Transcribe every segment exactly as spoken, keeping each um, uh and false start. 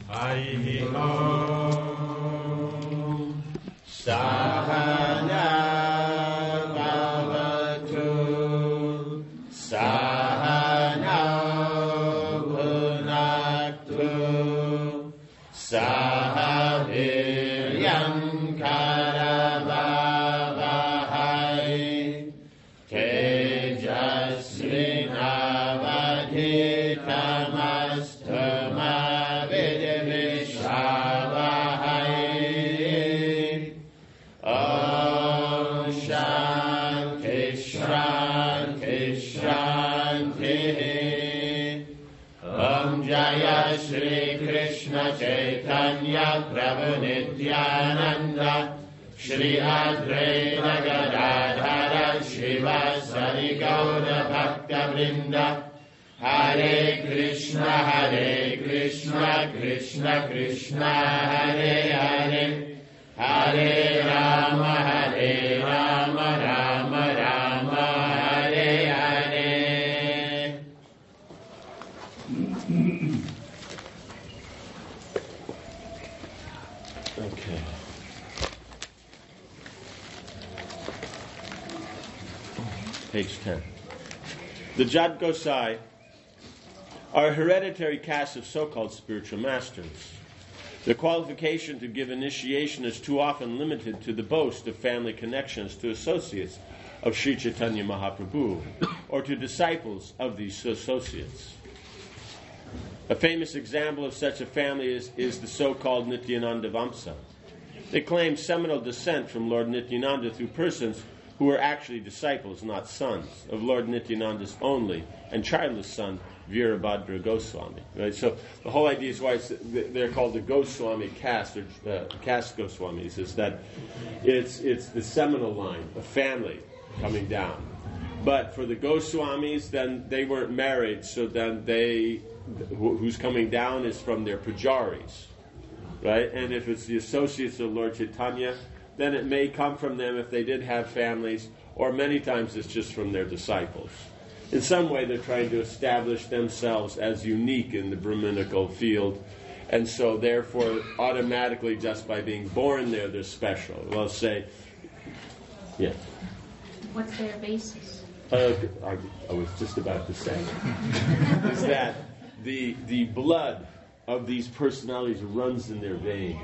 Harihi Om Sahana Bhavatu Sahana Bhunaktu Sahaviryam Karavavahai Tejasvinavadhitamastu Shri Krishna Chaitanya Prabhu Nityananda Shri Advaita Gadadhara Shivasari Gaura Bhakta Vrinda Hare Krishna Hare Krishna Krishna Krishna Hare Hare Hare Rama Hare Rama Rama Rama Hare Hare. Okay. Page ten. The Jat Gosai are a hereditary caste of so-called spiritual masters. The qualification to give initiation is too often limited to the boast of family connections to associates of Sri Chaitanya Mahaprabhu or to disciples of these associates. A famous example of such a family is, is the so-called Nityananda Vamsa. They claim seminal descent from Lord Nityananda through persons who were actually disciples, not sons, of Lord Nityananda's only and childless son, Virabhadra Goswami. Right? So the whole idea is why it's, they're called the Goswami caste, or uh, caste Goswamis, is that it's it's the seminal line, a family coming down. But for the Goswamis, then they weren't married, so then they, who's coming down is from their pujaris, right? And if it's the associates of Lord Chaitanya, then it may come from them if they did have families, or many times it's just from their disciples. In some way, they're trying to establish themselves as unique in the Brahminical field, and so therefore, automatically, just by being born there, they're special. Well, say, yeah. What's their basis? Uh, I, I was just about to say is that the the blood of these personalities runs in their veins.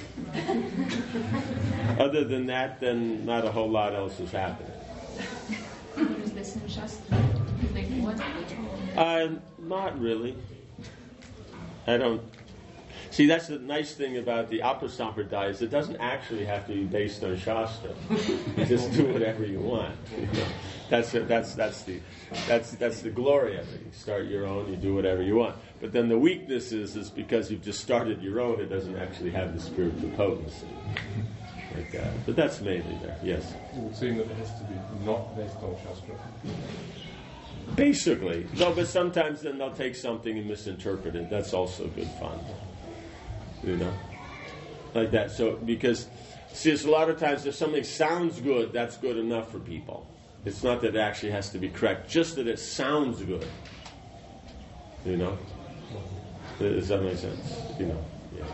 Other than that, then not a whole lot else is happening. Is this in Shastra? What? Uh, not really. I don't. See, that's the nice thing about the Apasampradaya is it doesn't actually have to be based on Shastra. You just do whatever you want. You know? That's that's that's the that's that's the glory of it. You start your own, you do whatever you want. But then the weakness is is because you've just started your own, it doesn't actually have the spiritual potency. Like that. But that's mainly there. Yes. It would seem that it has to be not based on Shastra. Basically. No, but sometimes then they'll take something and misinterpret it. That's also good fun. You know? Like that. So, because, see, it's a lot of times if something sounds good, that's good enough for people. It's not that it actually has to be correct, just that it sounds good. You know? Does that make sense? You know? Yeah.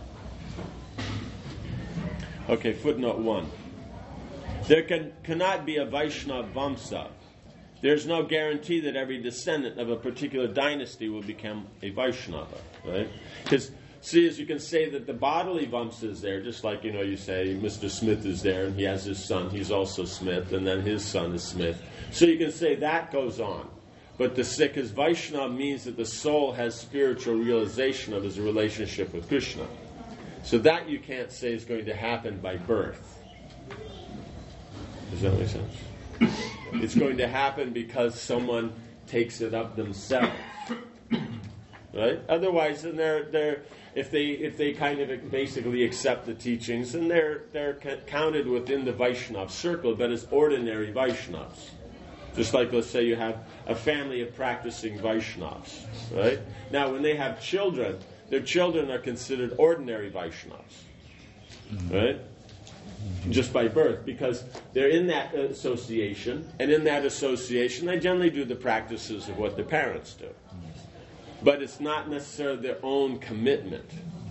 Okay, footnote one. There can cannot be a Vaishnava Vamsa. There's no guarantee that every descendant of a particular dynasty will become a Vaishnava, right? Because, see, as you can say that the bodily Vamsa is there, just like, you know, you say Mister Smith is there, and he has his son, he's also Smith, and then his son is Smith. So you can say that goes on. But the Sikh Vaishnava means that the soul has spiritual realization of his relationship with Krishna. So that you can't say is going to happen by birth. Does that make sense? It's going to happen because someone takes it up themselves, right? Otherwise, then they're they're if they if they kind of basically accept the teachings, then they're they're counted within the Vaishnava circle, but as ordinary Vaishnavas. Just like, let's say you have a family of practicing Vaishnavas, right? Now, when they have children, their children are considered ordinary Vaishnavas, right? Just by birth, because they're in that association, and in that association they generally do the practices of what their parents do. But it's not necessarily their own commitment.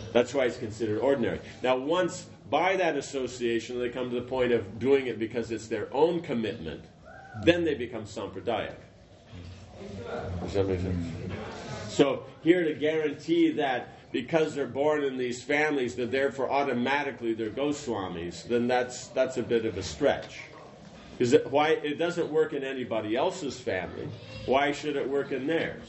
That's why it's considered ordinary. Now, once by that association they come to the point of doing it because it's their own commitment, then they become Sampradayak. Does that make sense? So here to guarantee that because they're born in these families that therefore automatically they're Goswamis, then that's that's a bit of a stretch. Because it, why it doesn't work in anybody else's family, why should it work in theirs?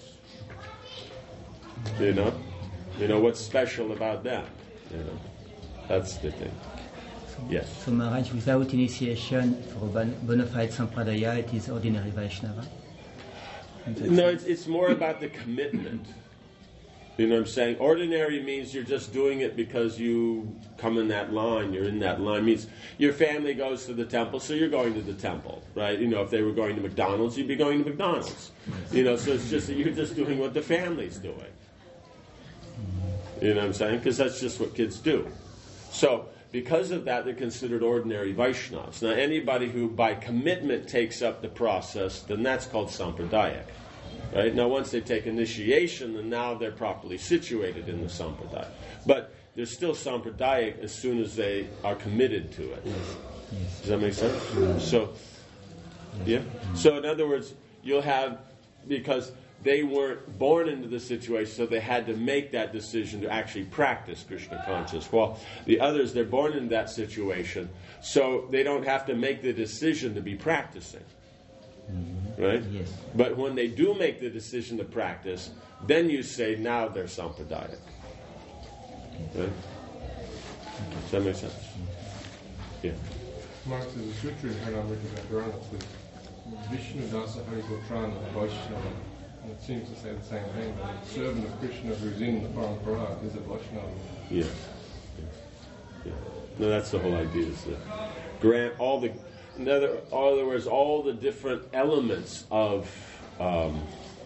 You know? You know, what's special about them? You know? That's the thing. Yes. So Maharaj, without initiation for a bona fide Sampradaya, it is ordinary Vaishnava? No, it's, it's more about the commitment. You know what I'm saying? Ordinary means you're just doing it because you come in that line, you're in that line. It means your family goes to the temple, so you're going to the temple, right? You know, if they were going to McDonald's, you'd be going to McDonald's. You know, so it's just that you're just doing what the family's doing. You know what I'm saying? Because that's just what kids do. So, because of that, they're considered ordinary Vaishnavas. Now, anybody who by commitment takes up the process, then that's called Sampradayak. Right? Now, once they take initiation, then now they're properly situated in the Sampradaya. But they're still Sampradayak as soon as they are committed to it. Does that make sense? So, yeah. So, in other words, you'll have, because they weren't born into the situation, so they had to make that decision to actually practice Krishna consciousness. While the others, they're born in that situation, so they don't have to make the decision to be practicing. Mm-hmm. Right? Yes. But when they do make the decision to practice, then you say, now they're Sampradayak. Right? Does that make sense? Yeah. Mark, there's a scripture in Harinamrita Purana that says, Vishnu Dasa Hariputrana Vaishnava. And it seems to say the same thing, that a servant of Krishna who's in the Parampara is a Vaishnava. Yeah. yeah. yeah. No, that's the whole idea, is that grant all the, in other, in other words, all the different elements of um,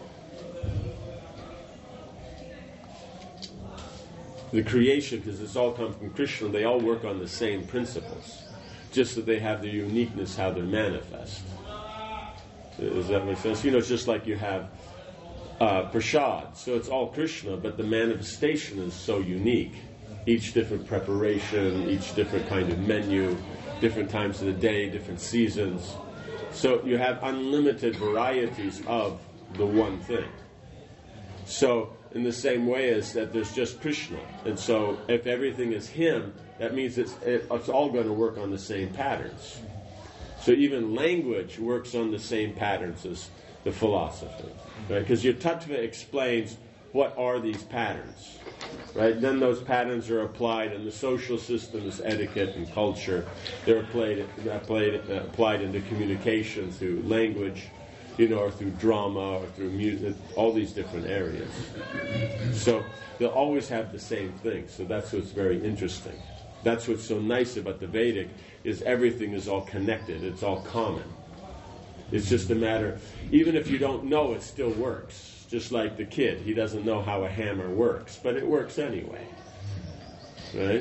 the creation, because it's all come from Krishna, they all work on the same principles, just that they have their uniqueness, how they're manifest. Does that make sense? You know, it's just like you have Uh, prasad, so it's all Krishna, but the manifestation is so unique. Each different preparation, each different kind of menu, different times of the day, different seasons. So you have unlimited varieties of the one thing. So in the same way as that there's just Krishna. And so if everything is Him, that means it's, it's all going to work on the same patterns. So even language works on the same patterns as the philosophy, right? Because your tattva explains what are these patterns, right? Then those patterns are applied in the social systems, etiquette and culture. They're applied, applied, uh, applied into communication through language, you know, or through drama, or through music, all these different areas. So they'll always have the same thing. So that's what's very interesting. That's what's so nice about the Vedic, is everything is all connected. It's all common. It's just a matter, even if you don't know, it still works. Just like the kid, he doesn't know how a hammer works, but it works anyway. Right?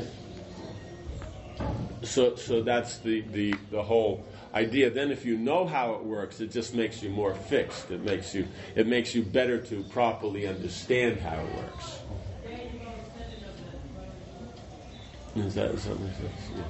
So so that's the, the, the whole idea. Then if you know how it works, it just makes you more fixed. It makes you it makes you better to properly understand how it works. Is that, does that make sense? Yeah.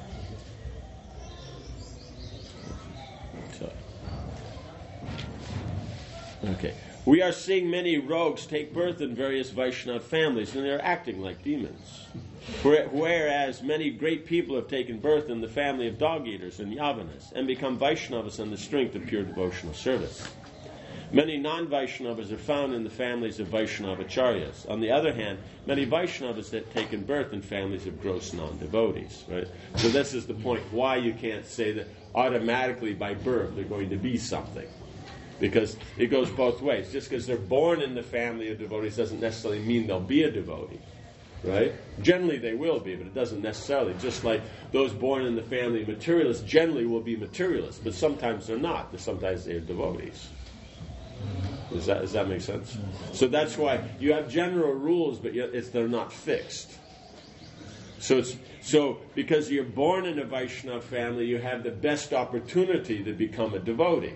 Okay. We are seeing many rogues take birth in various Vaishnava families, and they're acting like demons. Whereas many great people have taken birth in the family of dog-eaters and Yavanas, and become Vaishnavas on the strength of pure devotional service. Many non-Vaishnavas are found in the families of Vaishnavacharyas. On the other hand, many Vaishnavas have taken birth in families of gross non-devotees. Right? So this is the point why you can't say that automatically by birth they're going to be something. Because it goes both ways. Just because they're born in the family of devotees doesn't necessarily mean they'll be a devotee. Right? Generally they will be, but it doesn't necessarily. Just like those born in the family of materialists generally will be materialists, but sometimes they're not. Sometimes they're devotees. Does that, does that make sense? So that's why you have general rules, but yet it's, they're not fixed. So it's so because you're born in a Vaishnava family, you have the best opportunity to become a devotee.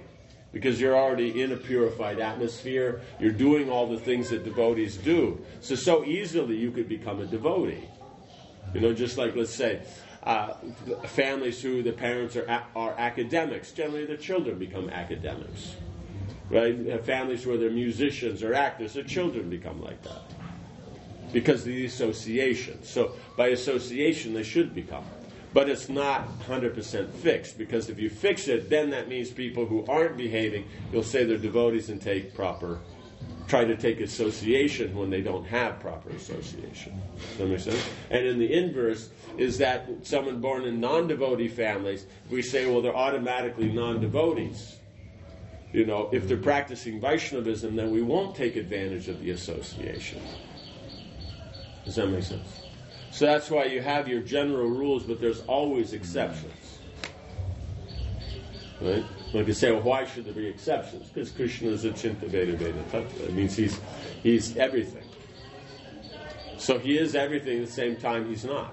because you're already in a purified atmosphere. You're doing all the things that devotees do. So, so easily you could become a devotee. You know, just like, let's say, uh, families who the parents are a- are academics. Generally, their children become academics. Right? Families where they're musicians or actors, their children become like that. Because of the association. So, by association, they should become. But it's not one hundred percent fixed, because if you fix it, then that means people who aren't behaving, you'll say they're devotees and take proper, try to take association when they don't have proper association. Does that make sense? And in the inverse is that someone born in non-devotee families, we say, well, they're automatically non-devotees. You know, if they're practicing Vaishnavism, then we won't take advantage of the association. Does that make sense? So that's why you have your general rules, but there's always exceptions. Right? Like you say, well, why should there be exceptions? Because Krishna is a Chinta Veda Veda Tattva. It means he's, he's everything. So he is everything at the same time he's not.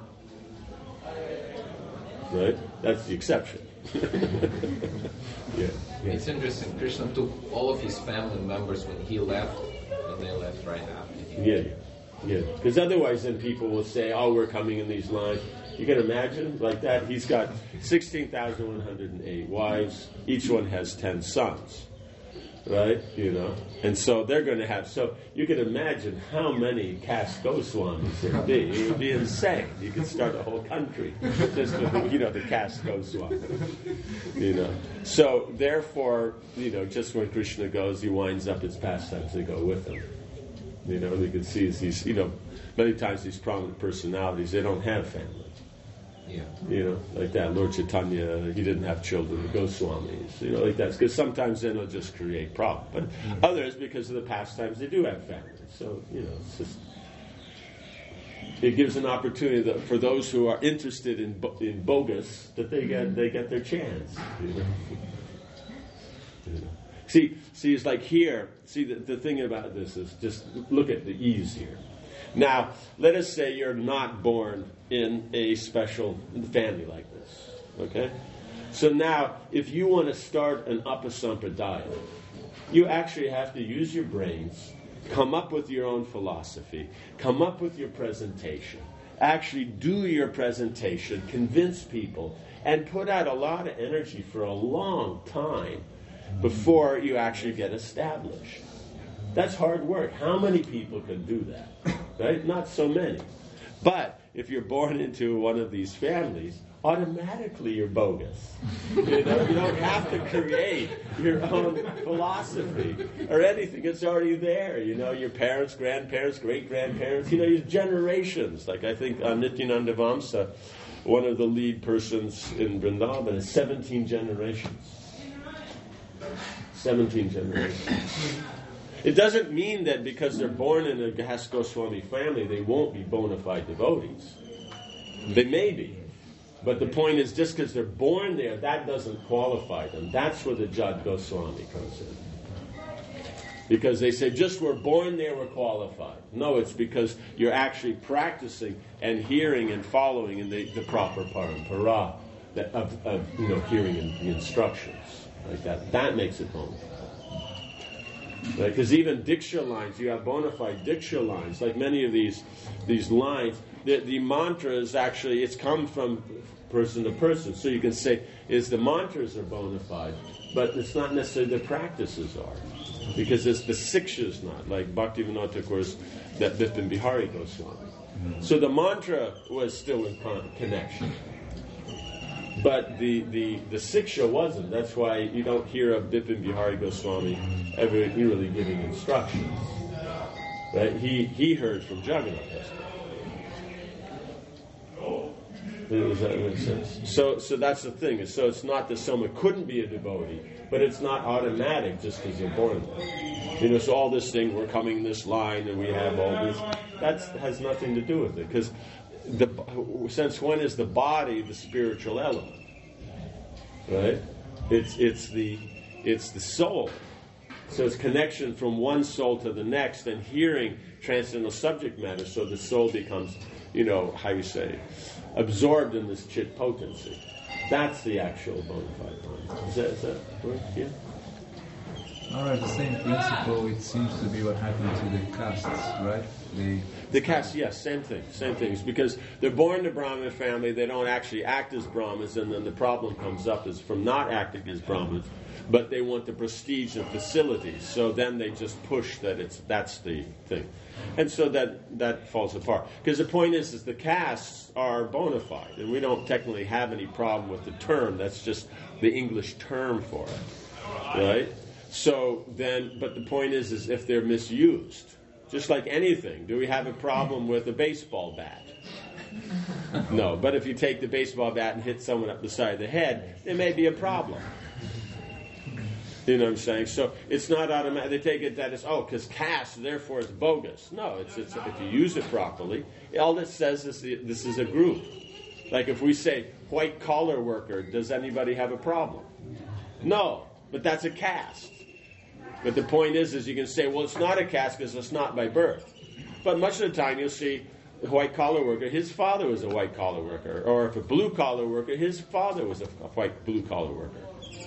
Right? That's the exception. yeah. yeah. It's interesting. Krishna took all of his family members when he left, and they left right after him. Yeah. Yeah, because otherwise then people will say, oh, we're coming in these lines. You can imagine like that. He's got sixteen thousand one hundred eight wives. Each one has ten sons, right? You know, and so they're going to have, so you can imagine how many caste Goswamis there would be. It would be insane. You could start a whole country just with, you know, the caste Goswami. You know, so therefore, you know, just when Krishna goes, he winds up his pastimes, they go with him. You know, you can see these, you know, many times these prominent personalities, they don't have family. Yeah. You know, like that. Lord Chaitanya, he didn't have children, the Goswamis, you know, like that. Because sometimes then it'll just create problems. But mm-hmm. others, because of the pastimes, they do have families. So, you know, it's just, it gives an opportunity that for those who are interested in in bogus, that they get they get their chance. You know? You know. See, see, it's like here, see, the, the thing about this is just look at the ease here. Now, let us say you're not born in a special family like this, okay? So now, if you want to start an Upasampradaya, you actually have to use your brains, come up with your own philosophy, come up with your presentation, actually do your presentation, convince people, and put out a lot of energy for a long time before you actually get established. That's hard work. How many people can do that? Right? Not so many. But if you're born into one of these families, automatically you're bogus. You know, you don't have to create your own philosophy or anything. It's already there. You know, your parents, grandparents, great-grandparents, you know, your generations. Like I think uh, Nityananda Vamsa, one of the lead persons in Vrindavan, is seventeen generations. seventeen generations. It doesn't mean that because they're born in a Das Goswami family, they won't be bona fide devotees. They may be. But the point is, just because they're born there, that doesn't qualify them. That's where the Jad Goswami comes in. Because they say, just we're born there, we're qualified. No, it's because you're actually practicing and hearing and following in the, the proper parampara that of, of you know hearing in, the instructions. Like that. That makes it bona fide. Because right? Even Diksha lines, you have bona fide Diksha lines. Like many of these these lines, the, the mantra is actually, it's come from person to person. So you can say, is the mantras are bona fide, but it's not necessarily the practices are. Because it's the sikshas not, like Bhaktivinoda Thakur's, that Bipin Bihari Goswami. Mm-hmm. So the mantra was still in con- connection. But the, the, the siksha wasn't. That's why you don't hear of Bipin Bihari Goswami ever really giving instructions. Right? He he heard from Jagannath. Does that make sense? So so that's the thing. So it's not that someone couldn't be a devotee, but it's not automatic just because they're born there. You know, so all this thing, we're coming this line and we have all this, that has nothing to do with it. Because the since when is the body the spiritual element? Right? It's it's the it's the soul. So it's connection from one soul to the next and hearing transcendental subject matter. So the soul becomes, you know, how you say, absorbed in this chit potency. That's the actual bona fide mind. Is that, is that right? Yeah? All right, the same principle, it seems to be what happened to the castes, right? They, The caste, yes, same thing, same things. Because they're born to Brahmin family, they don't actually act as Brahmins, and then the problem comes up is from not acting as Brahmins, but they want the prestige and facilities. So then they just push that it's that's the thing, and so that that falls apart. Because the point is, is the castes are bona fide, and we don't technically have any problem with the term. That's just the English term for it, right? So then, but the point is, is if they're misused. Just like anything, do we have a problem with a baseball bat? No, but if you take the baseball bat and hit someone up the side of the head, there may be a problem. You know what I'm saying? So it's not automatic. They take it that it's, oh, because caste, therefore it's bogus. No, it's, it's if you use it properly, all it says is the, this is a group. Like if we say white collar worker, does anybody have a problem? No, but that's a caste. But the point is, is you can say, well, it's not a caste because it's not by birth. But much of the time you'll see a white-collar worker, his father was a white-collar worker. Or if a blue-collar worker, his father was a white blue-collar worker.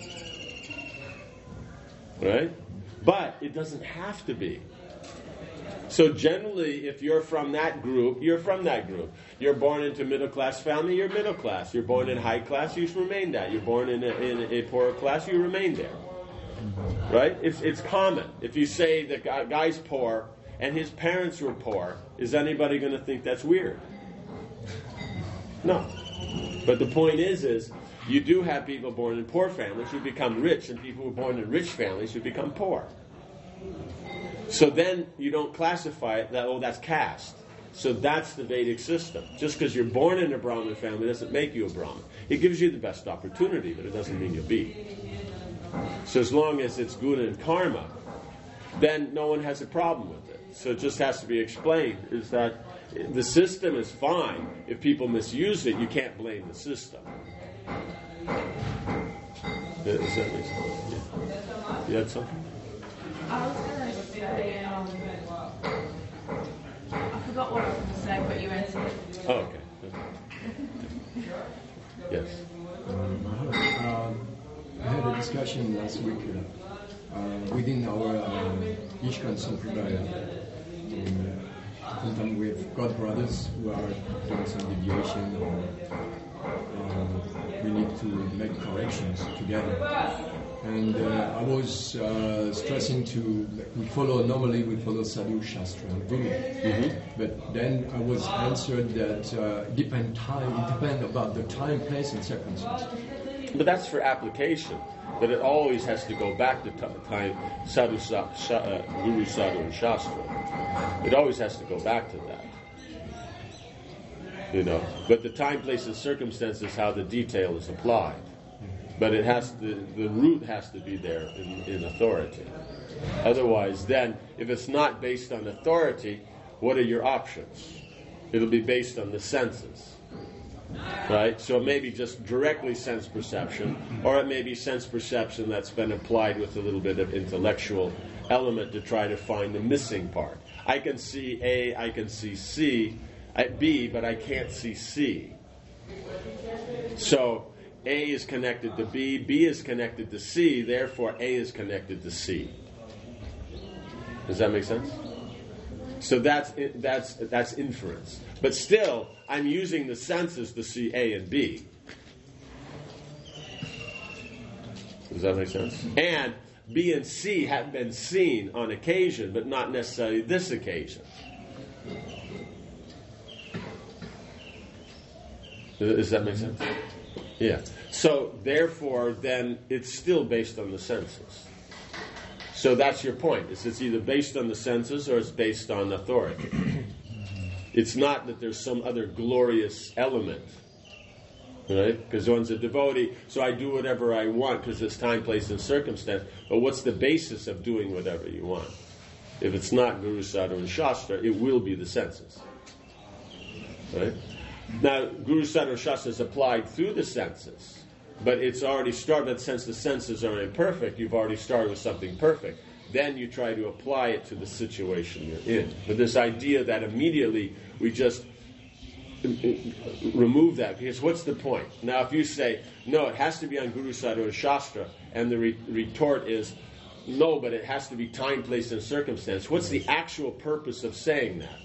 Right? But it doesn't have to be. So generally, if you're from that group, you're from that group. You're born into a middle-class family, you're middle class. You're born in high class, you remain that. You're born in a, in a poorer class, you remain there. Right? It's it's common. If you say the guy's poor and his parents were poor, is anybody going to think that's weird? No. But the point is, is you do have people born in poor families who become rich, and people who are born in rich families who become poor. So then you don't classify it that, oh, that's caste. So that's the Vedic system. Just because you're born in a Brahmin family doesn't make you a Brahmin. It gives you the best opportunity, but it doesn't mean you'll be. So as long as it's guna and karma, then no one has a problem with it. So it just has to be explained, is that the system is fine. If people misuse it, you can't blame the system. Does that make sense? Yeah. You had something? I was going to say, um, I forgot what I was going to say, but you answered it. Oh, okay. Yes. Um, I had a discussion last week uh, uh, within our um, Ishkan Sampradaya, um, sometimes with God brothers who are doing some deviation, or uh, we need to make corrections together. And uh, I was uh, stressing to, we follow, normally we follow Sadhu Shastra, Guru. Mm-hmm. But then I was answered that uh, depend time, it depends about the time, place, and circumstance. But that's for application. But it always has to go back to t- time, sadhu, sa, sha, uh, Guru, Sadhu, and Shastra. It always has to go back to that. You know. But the time, place, and circumstance is how the detail is applied. But it has to, the root has to be there in, in authority. Otherwise, then, if it's not based on authority, what are your options? It'll be based on the senses. Right? So it may be just directly sense perception, or it may be sense perception that's been applied with a little bit of intellectual element to try to find the missing part. I can see A, I can see C, B, but I can't see C. So A is connected to B, B is connected to C, therefore A is connected to C. Does that make sense? So that's that's that's inference. But still, I'm using the senses to see A and B. Does that make sense? And B and C have been seen on occasion, but not necessarily this occasion. Does that make sense? Yeah. So, therefore, then it's still based on the senses. So that's your point. Is it's either based on the senses or it's based on authority. It's not that there's some other glorious element, right? Because one's a devotee, so I do whatever I want because it's time, place, and circumstance. But what's the basis of doing whatever you want? If it's not Guru, Sadhu, and Shastra, it will be the senses, right? Now, Guru, Sadhu, and Shastra is applied through the senses, but it's already started. But since the senses are imperfect, you've already started with something perfect. Then you try to apply it to the situation you're in. But this idea that immediately we just remove that, because what's the point? Now, if you say, no, it has to be on Guru, Sadhu, and Shastra, and the re- retort is, no, but it has to be time, place, and circumstance. What's the actual purpose of saying that?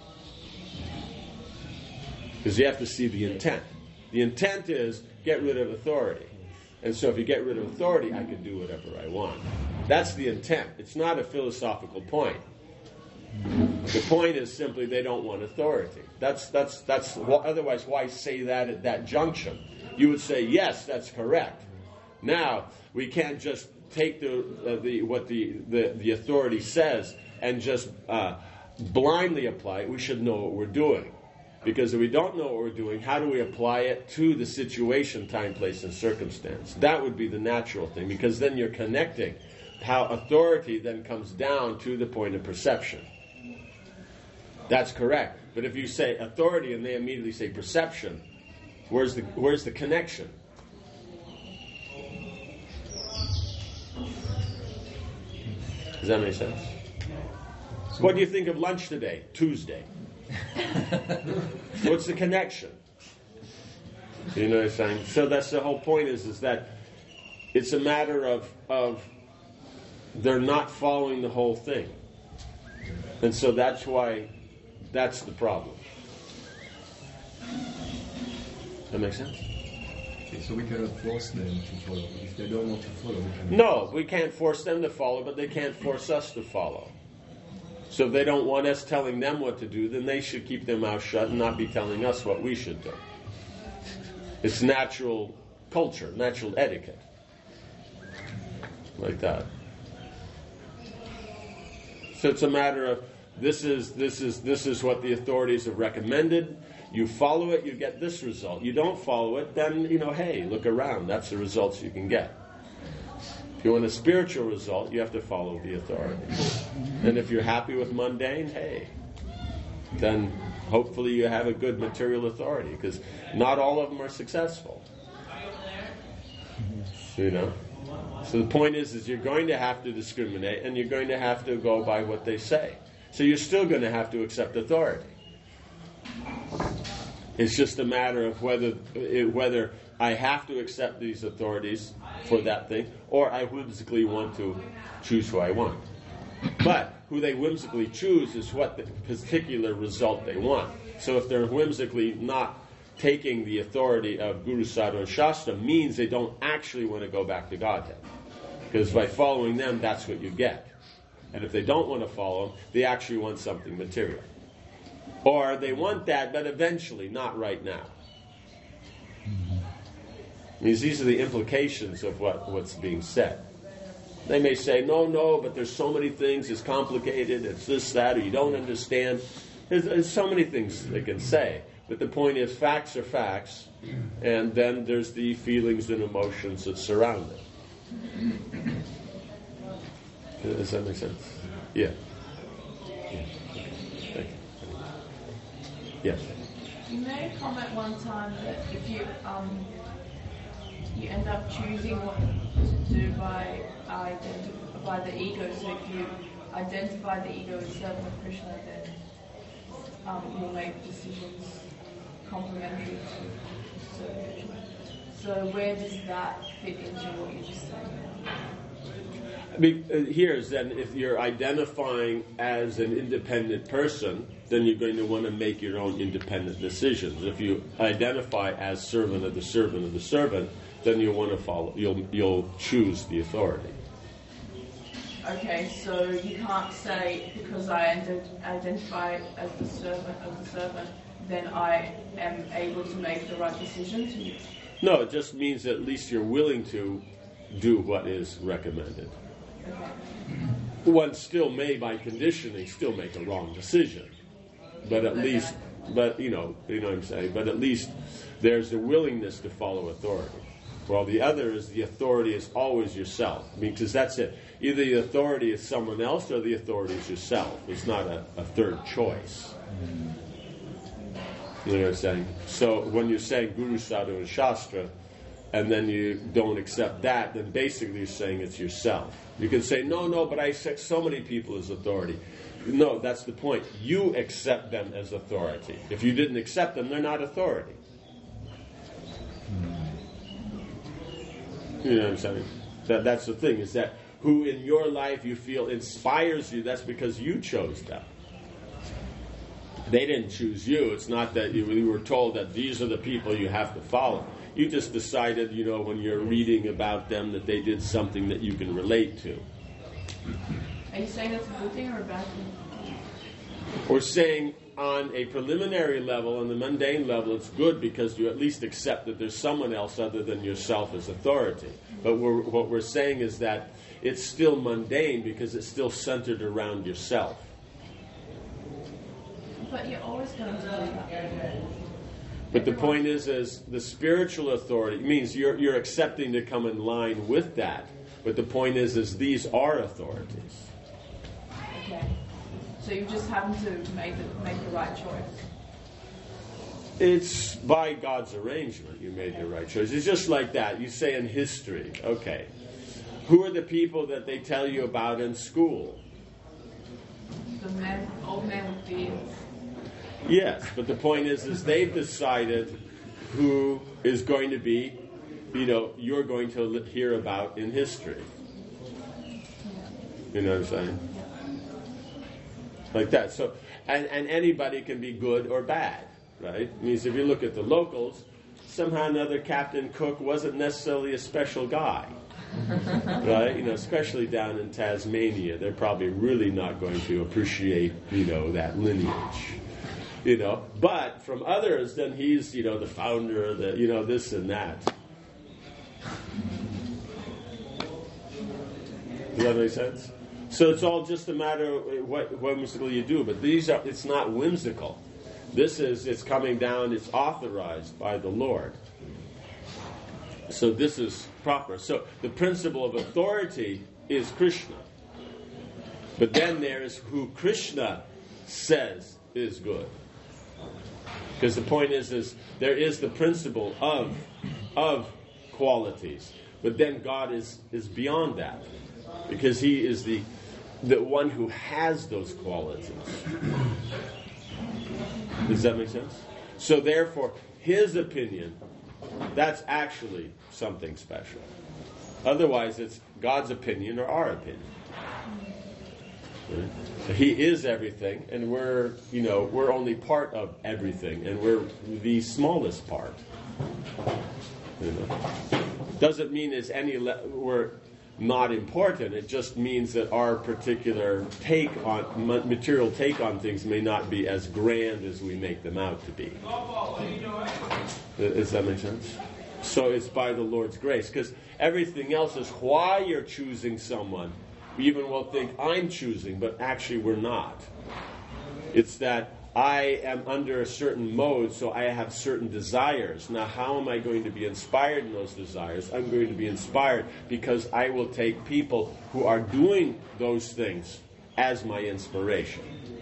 Because you have to see the intent. The intent is get rid of authority. And so if you get rid of authority, I can do whatever I want. That's the intent. It's not a philosophical point. The point is simply they don't want authority. That's that's that's. Otherwise, why say that at that junction? You would say, yes, that's correct. Now we can't just take the uh, the what the, the the authority says and just uh, blindly apply it. We should know what we're doing. Because if we don't know what we're doing, how do we apply it to the situation, time, place, and circumstance? That would be the natural thing, because then you're connecting how authority then comes down to the point of perception. That's correct. But if you say authority and they immediately say perception, where's the where's the connection? Does that make sense? So what do you think of lunch today? Tuesday. What's the connection? You know what I'm saying? So that's the whole point is, is that it's a matter of, of they're not following the whole thing. And so that's why that's the problem. That makes sense? Okay, so we cannot force them to follow. If they don't want to follow, we cannot. No, we can't force them to follow, but they can't force us to follow. So if they don't want us telling them what to do, then they should keep their mouth shut and not be telling us what we should do. It's natural culture, natural etiquette. Like that. So it's a matter of this is this is this is what the authorities have recommended. You follow it, you get this result. You don't follow it, then you know, hey, look around. That's the results you can get. If you want a spiritual result, you have to follow the authority. And if you're happy with mundane, hey, then hopefully you have a good material authority, because not all of them are successful. You know? So the point is, is you're going to have to discriminate, and you're going to have to go by what they say. So you're still going to have to accept authority. It's just a matter of whether whether I have to accept these authorities for that thing, or I whimsically want to choose who I want. But who they whimsically choose is what the particular result they want. So if they're whimsically not taking the authority of Guru, Sadhu, and Shastra, means they don't actually want to go back to Godhead. Because by following them, that's what you get. And if they don't want to follow them, they actually want something material. Or they want that, but eventually, not right now. Because these are the implications of what, what's being said. They may say, no, no, but there's so many things, it's complicated, it's this, that, or you don't understand. There's, there's so many things they can say. But the point is, facts are facts, and then there's the feelings and emotions that surround it. Does that make sense? Yeah. Yeah. Thank you. Yes. You made a comment one time that if you um you end up choosing what to do by identi- by the ego, so if you identify the ego as servant of Krishna, then um, you'll make decisions complementary to serving Krishna. So where does that fit into what you're just saying? I mean, uh, here's then, if you're identifying as an independent person, then you're going to want to make your own independent decisions. If you identify as servant of the servant of the servant, then you'll want to follow. You'll you'll choose the authority. Okay, so you can't say because I ident- identify as the servant of the servant, then I am able to make the right decision. To No, it just means at least you're willing to do what is recommended. okay. One still may, by conditioning, still make a wrong decision. But at least, but you know, you know what I'm saying. But at least there's a willingness to follow authority. While the other is the authority is always yourself. I mean, because that's it. Either the authority is someone else or the authority is yourself. It's not a, a third choice. You know what I'm saying? So when you're saying Guru, Sadhu, and Shastra, and then you don't accept that, then basically you're saying it's yourself. You can say, no, no, but I accept so many people as authority. No, that's the point. You accept them as authority. If you didn't accept them, they're not authority. You know what I'm saying? That, that's the thing, is that who in your life you feel inspires you, that's because you chose them. They didn't choose you. It's not that you, you were told that these are the people you have to follow. You just decided, you know, when you're reading about them that they did something that you can relate to. Are you saying that's a good thing or a bad thing? We're saying on a preliminary level, on the mundane level, it's good because you at least accept that there's someone else other than yourself as authority. But we're, what we're saying is that it's still mundane because it's still centered around yourself. But you're always going to do that. But the point is, is the spiritual authority means you're you're accepting to come in line with that. But the point is, is these are authorities. Okay. So you just happen to make the, make the right choice. It's by God's arrangement you made the right choice. It's just like that. You say in history, okay, who are the people that they tell you about in school? The men, old men with beards. Yes, but the point is, is they've decided who is going to be, you know, you're going to hear about in history. You know what I'm saying? Like that. So, and, and anybody can be good or bad, right? It means if you look at the locals, somehow or another Captain Cook wasn't necessarily a special guy. Right? You know, especially down in Tasmania, they're probably really not going to appreciate, you know, that lineage. You know, but from others, then he's, you know, the founder of the, you know, this and that. Does that make sense? So it's all just a matter of what, what whimsical you do. But these are, it's not whimsical. This is, it's coming down, it's authorized by the Lord. So this is proper. So the principle of authority is Krishna. But then there is who Krishna says is good. Because the point is, is there is the principle of of qualities, but then God is, is beyond that, because He is the the one who has those qualities. Does that make sense? So therefore, His opinion, that's actually something special. Otherwise, it's God's opinion or our opinion. Right? So He is everything, and we're, you know, we're only part of everything, and we're the smallest part. You know? Doesn't mean it's any le- we're not important. It just means that our particular take on material take on things may not be as grand as we make them out to be. Does that make sense? So it's by the Lord's grace, because everything else is why you're choosing someone. We even will think I'm choosing, but actually we're not. It's that I am under a certain mode, so I have certain desires. Now, how am I going to be inspired in those desires? I'm going to be inspired because I will take people who are doing those things as my inspiration.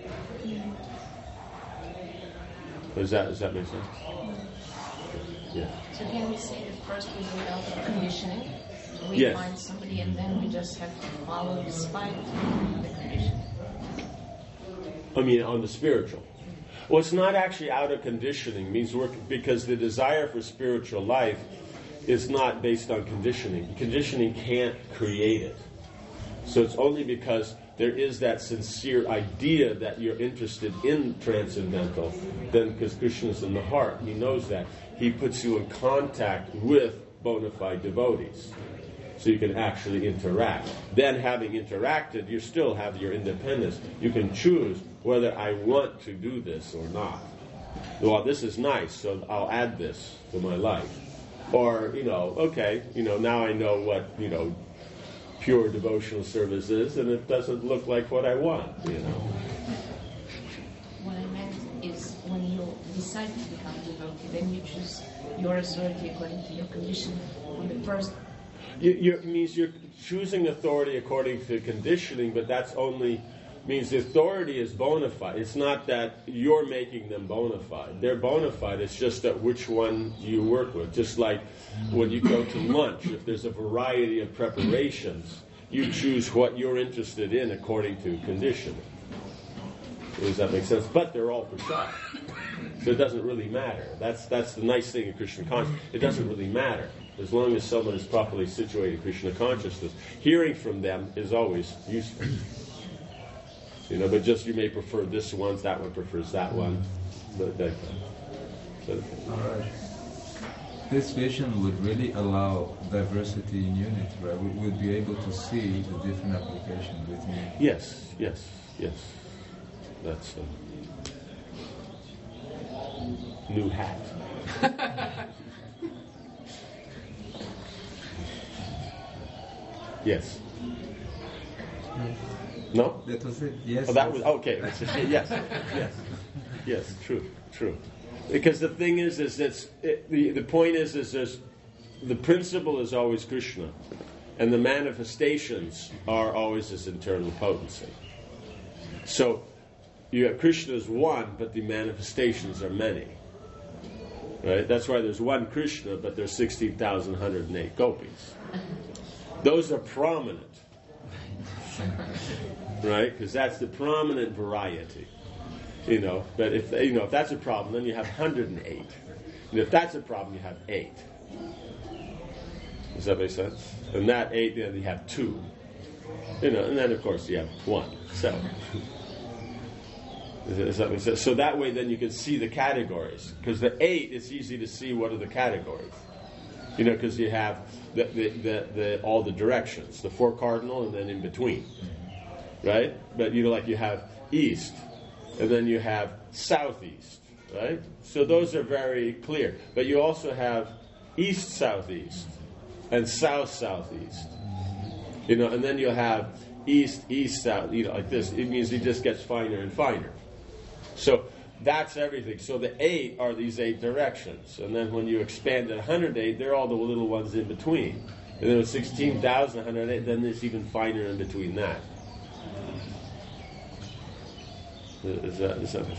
Does that, does that make sense? Yeah. So can we say that first we go out of conditioning? We Yes. find somebody and then we just have to follow despite the conditioning. I mean, on the spiritual. Well, it's not actually out of conditioning. It means we're, because the desire for spiritual life is not based on conditioning. Conditioning can't create it. So it's only because there is that sincere idea that you're interested in transcendental, then because Krishna's in the heart. He knows that. He puts you in contact with bona fide devotees, so you can actually interact. Then, having interacted, you still have your independence. You can choose whether I want to do this or not. Well, this is nice, so I'll add this to my life. Or, you know, okay, you know, now I know what, you know, pure devotional service is, and it doesn't look like what I want, you know. What I meant is when you decide to become devotee, then you choose your authority according to your condition on the first. You, you, it means you're choosing authority according to conditioning, but that's only means the authority is bona fide. It's not that you're making them bona fide. They're bona fide. It's just that which one you work with. Just like when you go to lunch, if there's a variety of preparations, you choose what you're interested in according to conditioning. Does that make sense? But they're all prasad. So it doesn't really matter. That's that's the nice thing in Krishna consciousness. It doesn't really matter. As long as someone is properly situated in Krishna consciousness, hearing from them is always useful. You know, but just you may prefer this one, that one prefers that one. But that, so, All right. This vision would really allow diversity in unity, right? We would be able to see the different applications within. yes, yes, yes. That's a new hat. Yes. No? That was it. Yes. Oh, that yes. was okay. Yes, yes, yes. True, true. Because the thing is, is it's it, the the point is, is there's the principle is always Krishna, and the manifestations are always this internal potency. So you have Krishna is one, but the manifestations are many. Right? That's why there's one Krishna, but there's sixteen thousand one hundred eight gopis. Those are prominent. Right? Because that's the prominent variety. You know, but if you know if that's a problem, then you have one hundred eight. And if that's a problem, you have eight. Does that make sense? And that eight, then you have two. You know, and then of course you have one. So, does that make sense? So that way, then you can see the categories. Because the eight, it's easy to see what are the categories. You know, because you have the, the, the, the all the directions, the four cardinal, and then in between, right? But you know, like you have east. And then you have southeast, right? So those are very clear. But you also have east-southeast and south-southeast. You know, and then you'll have east-east-south, you know, like this. It means it just gets finer and finer. So that's everything. So the eight are these eight directions. And then when you expand to one hundred eight, they're all the little ones in between. And then with sixteen thousand one hundred eight, then there's even finer in between that. Is that, is that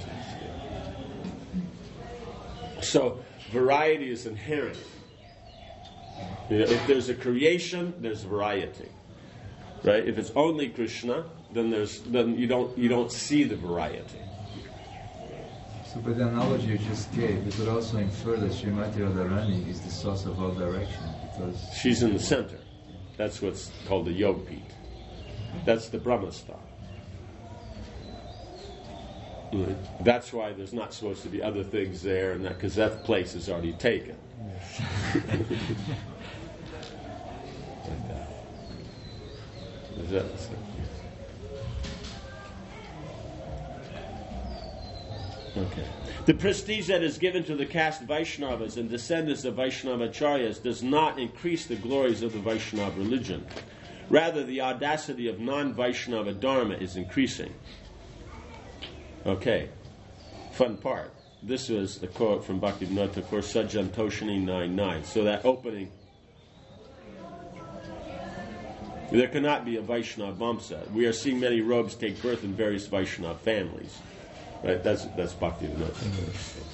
so variety is inherent. You know, if there's a creation, there's variety, right? If it's only Krishna, then there's then you don't you don't see the variety. So, by the analogy you just gave, we could also infer that Srimati Radharani is the source of all direction because she's in the center. That's what's called the Yog Pit. That's the Brahmasthana. Right. That's why there's not supposed to be other things there, and that because that place is already taken. Yes. Like that. Is that so? Okay. The prestige that is given to the caste Vaishnavas and descendants of Vaishnavacharyas does not increase the glories of the Vaishnava religion. Rather, the audacity of non-Vaishnava dharma is increasing. Okay, fun part. This was a quote from Bhaktivinoda Thakur, Sajjan Toshini nine nine. So that opening, there cannot be a Vaishnava Vamsa. We are seeing many robes take birth in various Vaishnava families. Right, that's that's Bhaktivinoda Thakur.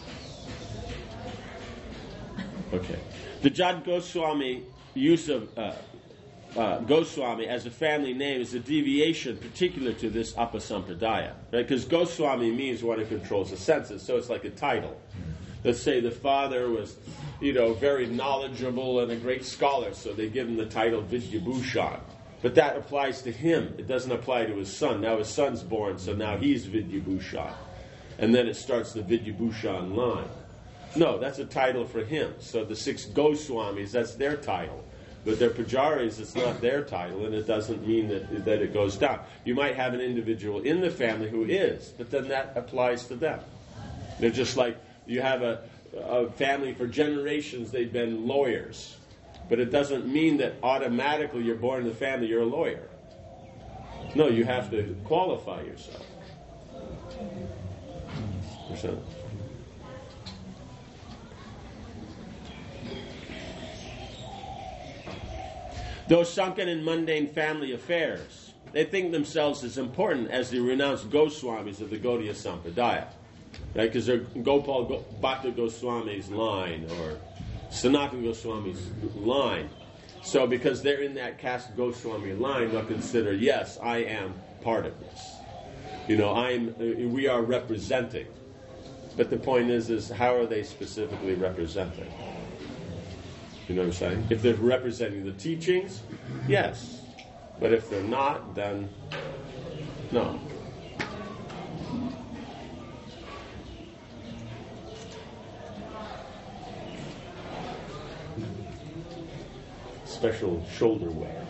Okay. The Jad Goswami use of uh, Uh, Goswami as a family name is a deviation particular to this Apasampradaya, right? Because Goswami means one who controls the senses, so it's like a title. Let's say the father was, you know, very knowledgeable and a great scholar, so they give him the title Vidyabhushan. But that applies to him. It doesn't apply to his son. Now his son's born, so now he's Vidyabhushan. And then it starts the Vidyabhushan line. No, that's a title for him. So the six Goswamis, that's their title. But they're pujaris, it's not their title, and it doesn't mean that, that it goes down. You might have an individual in the family who is, but then that applies to them. They're just like, you have a, a family for generations, they've been lawyers. But it doesn't mean that automatically you're born in the family, you're a lawyer. No, you have to qualify yourself. Understand? Those sunken in mundane family affairs, they think themselves as important as the renounced Goswamis of the Gaudiya Sampradaya. Right? Because they're Gopal Go- Bhatta Goswami's line or Sanatana Goswami's line. So because they're in that caste Goswami line, they'll consider, yes, I am part of this. You know, I'm. we are representing. But the point is, is how are they specifically representing? You know what I'm saying? If they're representing the teachings, yes. But if they're not, then no. Special shoulder wear.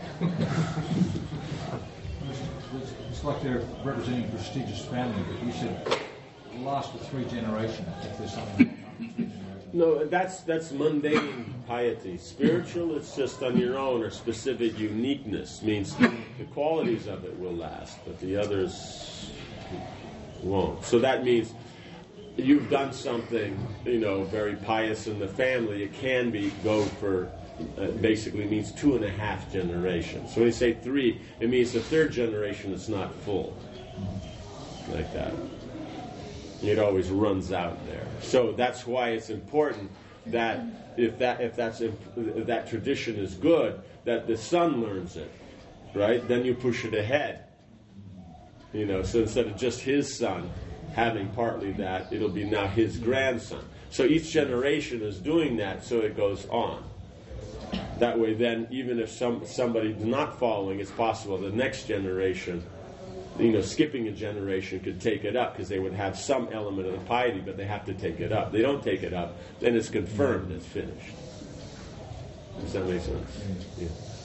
It's, it's like they're representing a prestigious family, but you said last for three generations if there's something. No, that's that's mundane piety. Spiritual, it's just on your own, or specific uniqueness. Means the qualities of it will last, but the others won't. So that means you've done something, you know, very pious in the family. It can be go for uh, basically means two and a half generations. So when you say three, it means the third generation is not full, like that. It always runs out there. So that's why it's important that if that if that's if that tradition is good, that the son learns it, right? Then you push it ahead. You know, so instead of just his son having partly that, it'll be now his grandson. So each generation is doing that, so it goes on. That way, then, even if some somebody's not following, it's possible the next generation, you know, skipping a generation could take it up because they would have some element of the piety, but they have to take it up. They don't take it up, then it's confirmed, it's finished. Does that make sense? Yeah.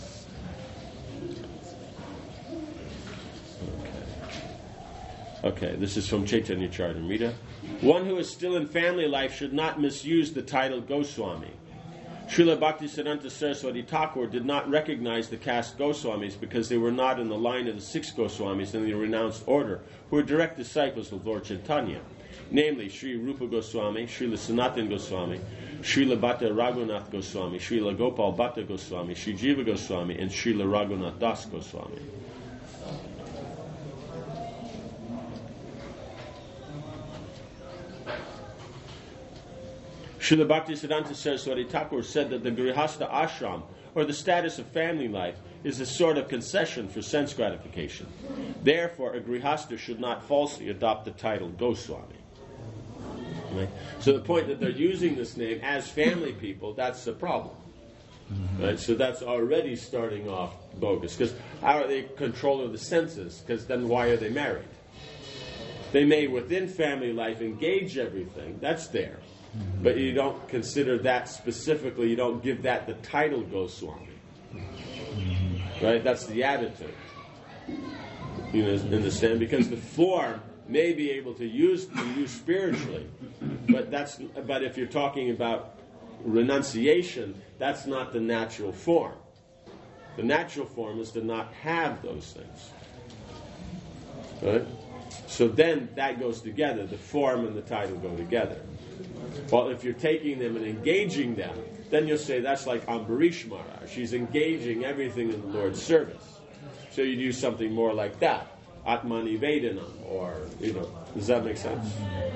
Okay. Okay, this is from Chaitanya Charitamrita. One who is still in family life should not misuse the title Goswami. Srila Bhaktisiddhanta Saraswati Thakur did not recognize the caste Goswamis because they were not in the line of the six Goswamis in the renounced order, who were direct disciples of Lord Chaitanya, namely Sri Rupa Goswami, Srila Sanatana Goswami, Srila Bhatta Raghunath Goswami, Srila Gopal Bhatta Goswami, Sri Jiva Goswami, and Srila Raghunath Das Goswami. Srila Bhaktisiddhanta Saraswati Thakur said that the Grihastha ashram, or the status of family life, is a sort of concession for sense gratification. Therefore, a Grihastha should not falsely adopt the title Goswami. Right? So the point that they're using this name as family people, that's the problem. Right? So that's already starting off bogus. Because how are they control of the senses? Because then why are they married? They may, within family life, engage everything. That's there. But you don't consider that specifically, you don't give that the title Goswami. Right? That's the attitude. You understand? Because the form may be able to use to use spiritually, but that's but if you're talking about renunciation, that's not the natural form. The natural form is to not have those things. Right? So then that goes together. The form and the title go together. Well, if you're taking them and engaging them, then you'll say that's like Ambarish Maharaj. She's engaging everything in the Lord's service. So you do something more like that. Atmanivedanam, or, you know, does that make sense?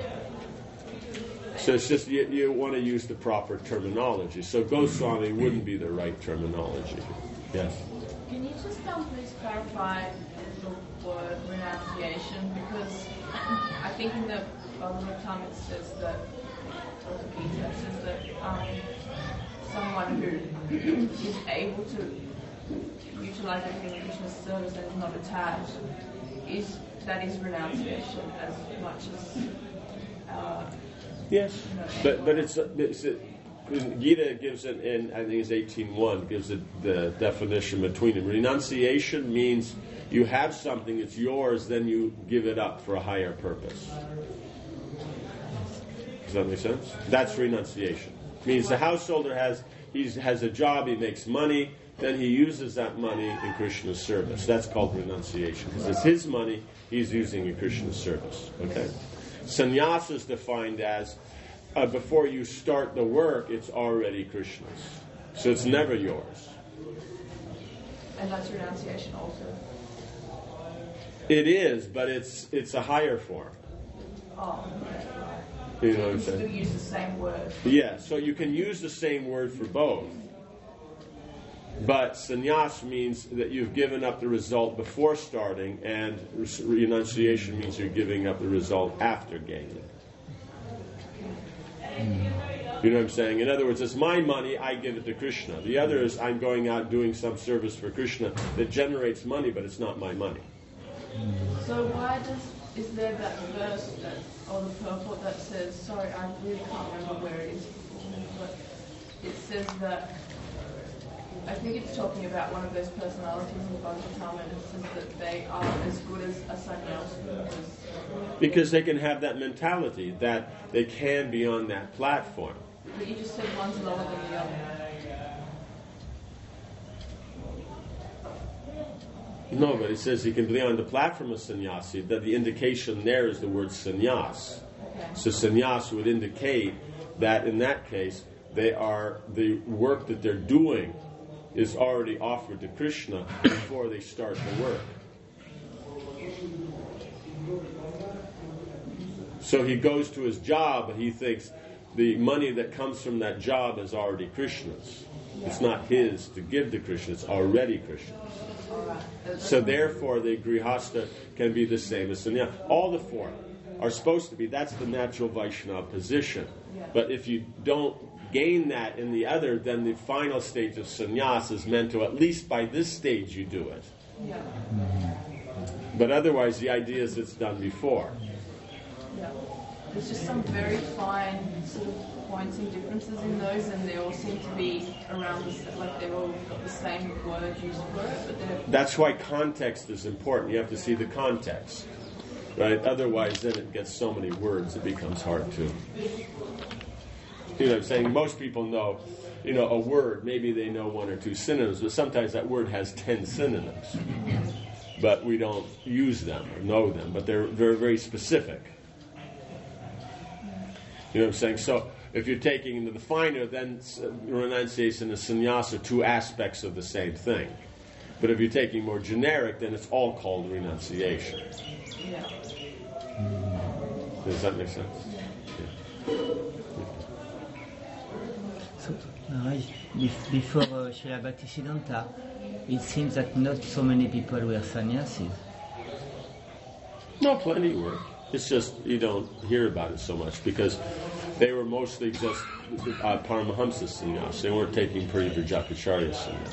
So it's just, you, you want to use the proper terminology. So Goswami wouldn't be the right terminology. Yes? Can you just um, please clarify the word renunciation? Because I think in the Bhagavatam it says that, or the Gita says that um, someone who is able to utilize everything in Krishna's service and is not attached, is that is renunciation as much as uh, yes, you know, but but it's, it's it, Gita gives it in, I think it's eighteen one, gives it the definition between them. Renunciation means you have something, it's yours, then you give it up for a higher purpose. Does that make sense? That's renunciation. It means the householder has he has a job, he makes money, then he uses that money in Krishna's service. That's called renunciation. Because it's his money, he's using in Krishna's service. Okay? Sannyasa is defined as uh, before you start the work, it's already Krishna's. So it's never yours. and that's renunciation also. It is, but it's it's a higher form. Oh, okay. You know what I'm You still saying? use the same word. Yeah, so you can use the same word for both. But sannyas means that you've given up the result before starting, and renunciation means you're giving up the result after gaining. You know what I'm saying? In other words, it's my money, I give it to Krishna. The other is I'm going out doing some service for Krishna that generates money, but it's not my money. So why does is there that verse that, or the purport that says, sorry, I really can't remember where it is, but it says that, I think it's talking about one of those personalities in Bhagavatam, and it says that they are as good as a sannyasi. Because they can have that mentality that they can be on that platform. But you just said one's lower than the other. No, but it says he can be on the platform of sannyasi, that the indication there is the word sannyas. Okay. So sannyas would indicate that in that case, they are, the work that they're doing is already offered to Krishna before they start the work. So he goes to his job and he thinks the money that comes from that job is already Krishna's. It's not his to give to Krishna, it's already Krishna's. So therefore the grihastha can be the same as sannyas. All the four are supposed to be, that's the natural Vaishnava position. But if you don't gain that in the other, then the final stage of sannyas is meant to, at least by this stage you do it. Yeah. But otherwise the idea is it's done before. Yeah. There's just some very fine sort of points and differences in those, and they all seem to be around the s- like they've all got the same word used for it, but they're... That's why context is important. You have to see the context, right? Otherwise, then it gets so many words, it becomes hard to... You know what I'm saying? Most people know, you know, a word, maybe they know one or two synonyms, but sometimes that word has ten synonyms. But we don't use them or know them, but they're, they're very specific. You know what I'm saying? So if you're taking into the finer, then renunciation and sannyas are two aspects of the same thing. But if you're taking more generic, then it's all called renunciation. Yeah. Does that make sense? Yeah. So, Maharaj, bef- before uh, Srila Bhaktisiddhanta, it seems that not so many people were sannyasis. No, plenty were. It's just you don't hear about it so much because they were mostly just uh, Paramahamsa sannyas. They weren't taking Parivrajapacharya sannyas.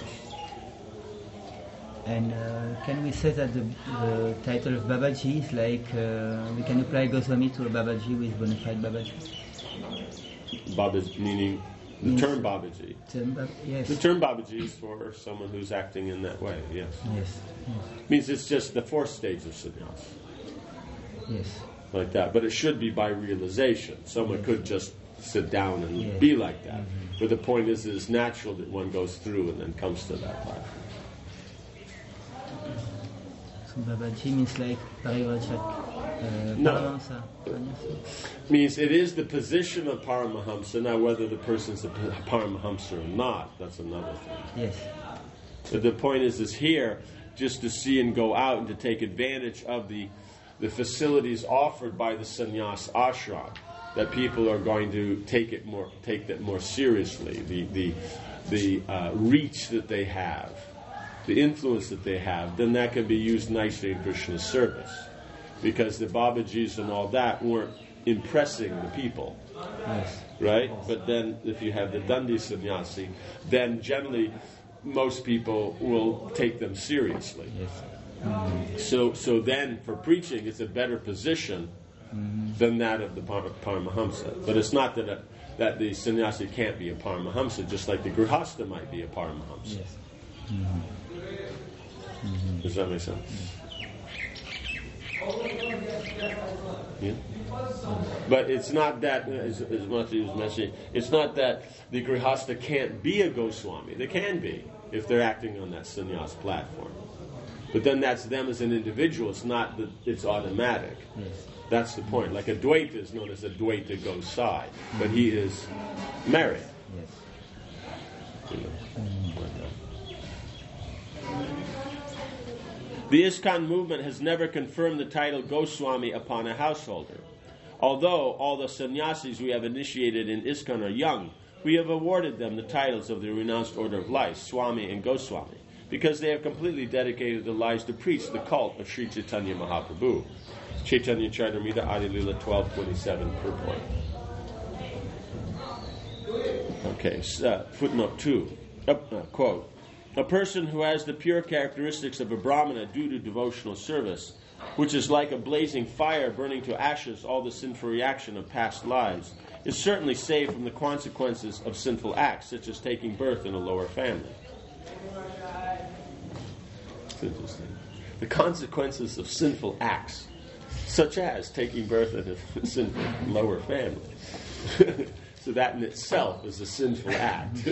And uh, can we say that the, the title of Babaji is like, uh, we can apply Goswami to a Babaji with bona fide Babaji? Babaji, meaning the Means- term Babaji. Term Bab- yes. The term Babaji is for someone who's acting in that way, yes. Yes. Means it's just the fourth stage of sannyas. Yes. Like that. But it should be by realization. Someone could just sit down and Yeah. be like that. Mm-hmm. But the point is, it's natural that one goes through and then comes to that platform. So Babaji means like Parivrajak, uh, No. Paramahamsa. Sannyasi. Means it is the position of Paramahamsa. Now, whether the person's a Paramahamsa or not, that's another thing. Yes. But the point is, is here just to see and go out and to take advantage of the the facilities offered by the sannyas ashram, that people are going to take it more, take that more seriously. The the the uh, reach that they have, the influence that they have, then that can be used nicely in Krishna's service, because the Babajis and all that weren't impressing the people. Yes. Right? But then if you have the Dandi sannyasi, then generally most people will take them seriously. Yes. So so then for preaching it's a better position than that of the Par- Paramahamsa. But it's not that a, that the sannyasi can't be a Paramahamsa, just like the Grihastha might be a Paramahamsa. Yes. Does that make sense? Yeah. But it's not that, as, as much as he was mentioning, it's not that the Grihastha can't be a Goswami. They can be if they're acting on that sannyas platform. But then that's them as an individual. It's not that it's automatic. Yes. That's the point. Like a Dvaita is known as a Dvaita Gosai, but he is married. Yes. You know, like that. The ISKCON movement has never confirmed the title Goswami upon a householder. Although all the sannyasis we have initiated in ISKCON are young, we have awarded them the titles of the renounced order of life, Swami and Goswami, because they have completely dedicated their lives to preach the cult of Sri Chaitanya Mahaprabhu. Chaitanya Charitamrita Adi Lila twelve twenty-seven purport. Okay, uh, footnote two. Uh, uh, quote, a person who has the pure characteristics of a brahmana due to devotional service, which is like a blazing fire burning to ashes all the sinful reaction of past lives, is certainly saved from the consequences of sinful acts, such as taking birth in a lower family. It's interesting. The consequences of sinful acts, such as taking birth in a sinful lower family. So that in itself is a sinful act.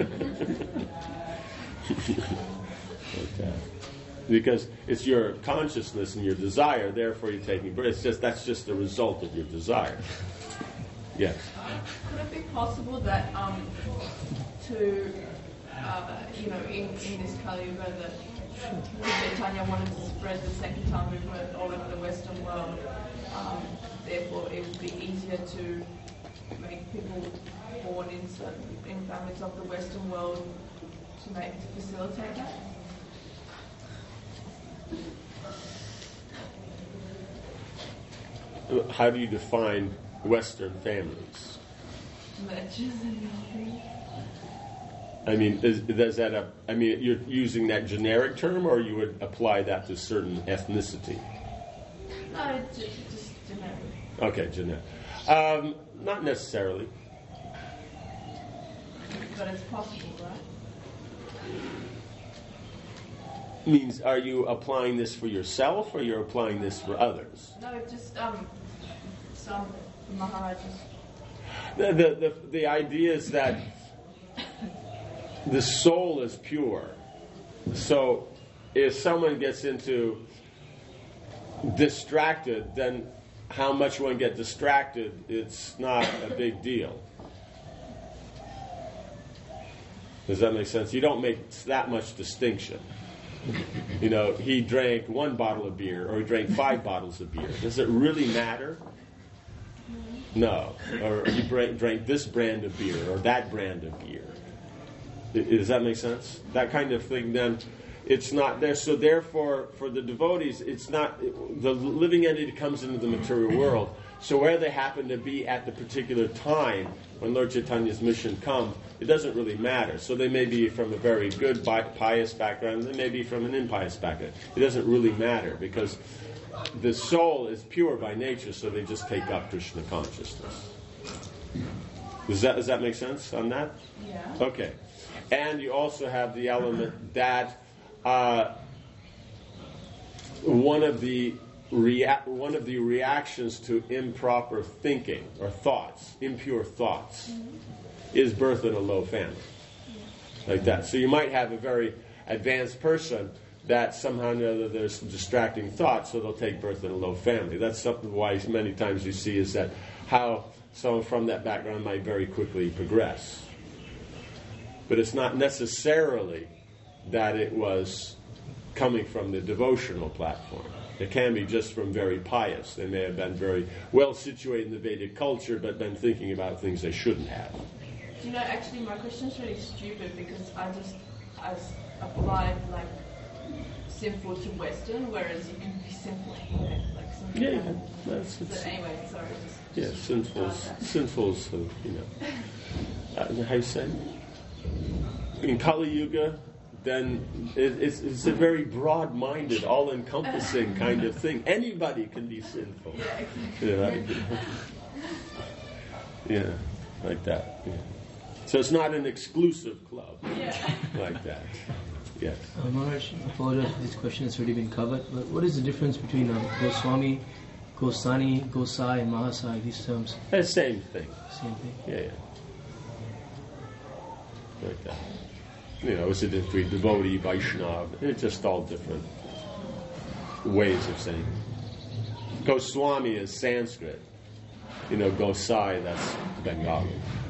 Okay. Because it's your consciousness and your desire, therefore you're taking birth. It's just that's just the result of your desire. Yes. Could it be possible that um, to uh, you know in, in this Kali Yuga that Chaitanya wanted to spread the Sankirtan movement all over the Western world, um, therefore it would be easier to make people born in certain in families of the Western world to make to facilitate that? How do you define Western families? I mean, is, does that a, I mean, you're using that generic term, or you would apply that to certain ethnicity? No, it's just, just generic. Okay, generic. Um, not necessarily. But it's possible, right? Means, are you applying this for yourself, or you're applying this for others? No, just um, some Maharajas. The, the, the, the idea is that the soul is pure. So if someone gets into distracted, then how much one gets distracted, it's not a big deal. Does that make sense? You don't make that much distinction. You know, he drank one bottle of beer, or he drank five bottles of beer. Does it really matter? No. Or he drank, drank this brand of beer, or that brand of beer. Does that make sense? That kind of thing, then, it's not there. So therefore, for the devotees, it's not, the living entity comes into the material world. So where they happen to be at the particular time when Lord Chaitanya's mission comes, it doesn't really matter. So they may be from a very good pious background, they may be from an impious background. It doesn't really matter, because the soul is pure by nature, so they just take up Krishna consciousness. Does that, does that make sense on that? Yeah. Okay. And you also have the element that uh, one of the rea- one of the reactions to improper thinking or thoughts, impure thoughts, mm-hmm. is birth in a low family. Yeah. Like that. So you might have a very advanced person that somehow or another there's some distracting thoughts, so they'll take birth in a low family. That's something why many times you see is that how someone from that background might very quickly progress. But it's not necessarily that it was coming from the devotional platform. It can be just from very pious. They may have been very well situated in the Vedic culture, but been thinking about things they shouldn't have. You know, actually, my question's really stupid, because I just I applied like sinful to Western, whereas you can be sinful here, like sinful. Yeah, yeah. That's, but it's, anyway, sorry. Just, yeah, sinful's sinful's uh, you know. Uh, how you say? In Kali Yuga, then it, it's, it's a very broad-minded, all-encompassing kind of thing. Anybody can be sinful. Yeah, exactly. You know? Yeah, like that. Yeah. So it's not an exclusive club. Yeah. Like that. Yes. Uh, Maharaj, I apologize if this question has already been covered, but what is the difference between uh, Goswami, Gosani, Gosai, and Mahasai, these terms? The same thing. Same thing. Yeah, yeah. Like that. You know, it's a different devotee, Vaishnava. It's just all different ways of saying it. Goswami is Sanskrit. You know, Gosai, that's Bengali.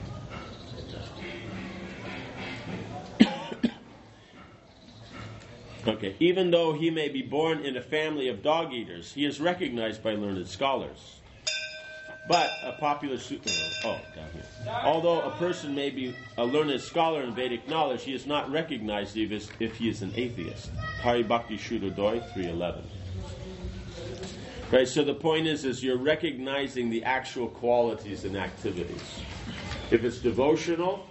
Okay. Even though he may be born in a family of dog eaters, he is recognized by learned scholars. But a popular su- oh, down here. Although a person may be a learned scholar in Vedic knowledge, he is not recognized if, is, if he is an atheist. Hari Bhakti Shuddhodaya three eleven. Right. So the point is, is you're recognizing the actual qualities and activities. If it's devotional,